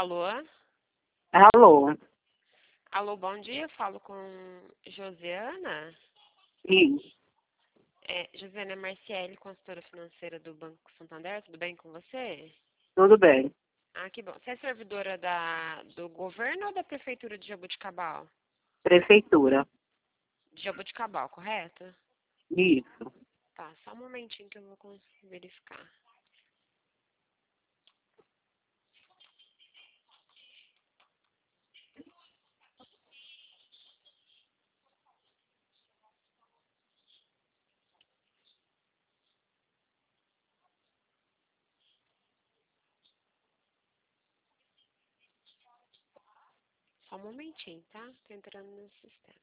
Alô? Alô? Alô, bom dia. Falo com Josiana. Isso, Josiana Marciele, consultora financeira do Banco Santander. Tudo bem com você? tudo bem. Ah, que bom. Você é servidora do governo ou da prefeitura de Jaboticabal? Prefeitura. De Jaboticabal, correto? Isso. Tá, só um momentinho que eu vou conseguir verificar. Só um momentinho, tá? Tô entrando no sistema.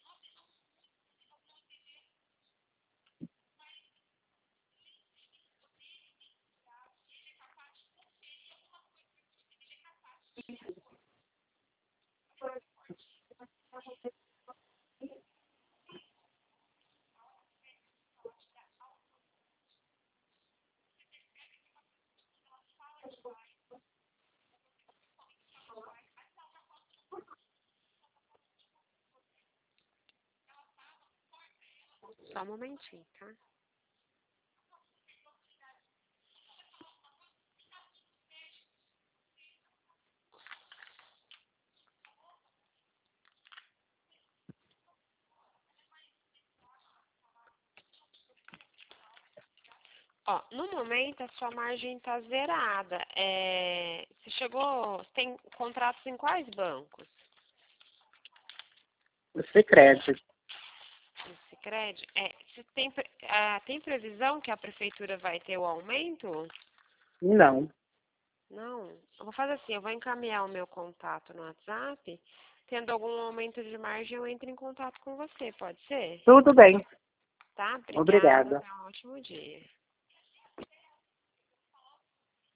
Só um momentinho, tá? Ó, no momento a sua margem tá zerada. Você tem contratos em quais bancos? O Sicredi. No Sicredi? Tem previsão que a prefeitura vai ter o aumento? Não. Não. Eu vou fazer assim, eu vou encaminhar o meu contato no WhatsApp. Tendo algum aumento de margem, eu entro em contato com você, pode ser? Tudo bem. Tá? Obrigada, Obrigada. tenha um ótimo dia.